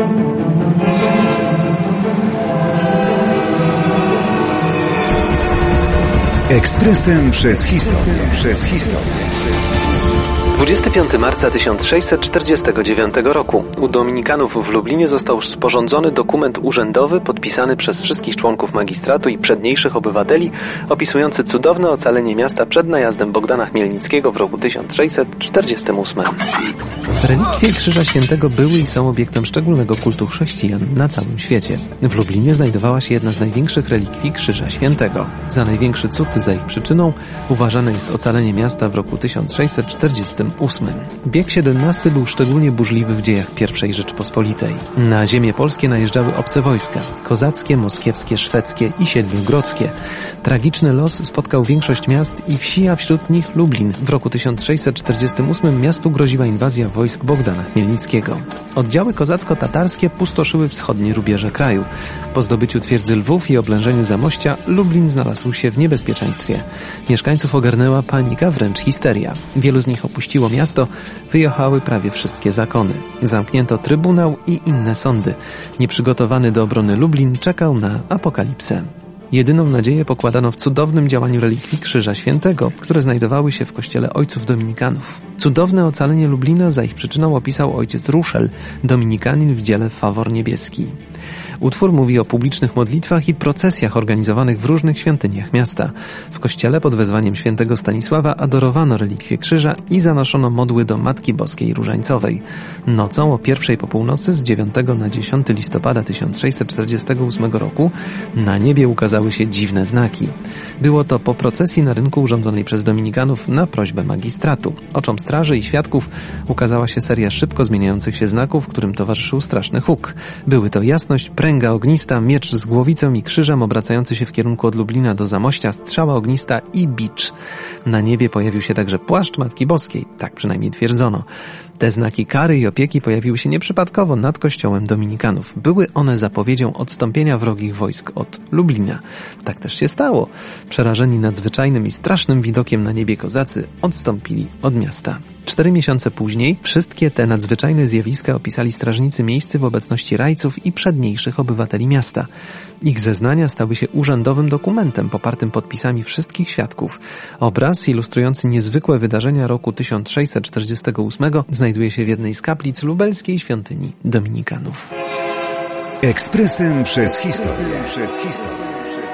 Ekspresem przez historię. 25 marca 1649 roku u Dominikanów w Lublinie został sporządzony dokument urzędowy podpisany przez wszystkich członków magistratu i przedniejszych obywateli, opisujący cudowne ocalenie miasta przed najazdem Bogdana Chmielnickiego w roku 1648. Relikwie Krzyża Świętego były i są obiektem szczególnego kultu chrześcijan na całym świecie. W Lublinie znajdowała się jedna z największych relikwii Krzyża Świętego. Za największy cud za ich przyczyną uważane jest ocalenie miasta w roku 1648. Bieg XVII był szczególnie burzliwy w dziejach I Rzeczypospolitej. Na ziemie polskie najeżdżały obce wojska, kozackie, moskiewskie, szwedzkie i siedmiogrodzkie. Tragiczny los spotkał większość miast i wsi, a wśród nich Lublin. W roku 1648 miastu groziła inwazja wojsk Bogdana Chmielnickiego. Oddziały kozacko-tatarskie pustoszyły wschodnie rubieże kraju. Po zdobyciu twierdzy Lwów i oblężeniu Zamościa Lublin znalazł się w niebezpieczeństwie. Mieszkańców ogarnęła panika, wręcz histeria. Wielu z nich opuściło miasto, wyjechały prawie wszystkie zakony. Zamknięto trybunał i inne sądy. Nieprzygotowany do obrony Lublin czekał na apokalipsę. Jedyną nadzieję pokładano w cudownym działaniu relikwii Krzyża Świętego, które znajdowały się w kościele ojców dominikanów. Cudowne ocalenie Lublina za ich przyczyną opisał ojciec Ruszel, dominikanin w dziele Fawor Niebieski. Utwór mówi o publicznych modlitwach i procesjach organizowanych w różnych świątyniach miasta. W kościele pod wezwaniem świętego Stanisława adorowano relikwie krzyża i zanoszono modły do Matki Boskiej Różańcowej. Nocą o 1:00 po północy z 9 na 10 listopada 1648 roku na niebie ukazały się dziwne znaki. Było to po procesji na rynku urządzonej przez dominikanów na prośbę magistratu. Oczom straży i świadków ukazała się seria szybko zmieniających się znaków, którym towarzyszył straszny huk. Były to jasność, pręga ognista, miecz z głowicą i krzyżem obracający się w kierunku od Lublina do Zamościa, strzała ognista i bicz. Na niebie pojawił się także płaszcz Matki Boskiej, tak przynajmniej twierdzono. Te znaki kary i opieki pojawiły się nieprzypadkowo nad kościołem dominikanów. Były one zapowiedzią odstąpienia wrogich wojsk od Lublina. Tak też się stało. Przerażeni nadzwyczajnym i strasznym widokiem na niebie kozacy odstąpili od miasta. 4 miesiące później wszystkie te nadzwyczajne zjawiska opisali strażnicy miejscy w obecności rajców i przedniejszych obywateli miasta. Ich zeznania stały się urzędowym dokumentem popartym podpisami wszystkich świadków. Obraz ilustrujący niezwykłe wydarzenia roku 1648 znajduje się w jednej z kaplic lubelskiej świątyni dominikanów. Ekspresem przez historię.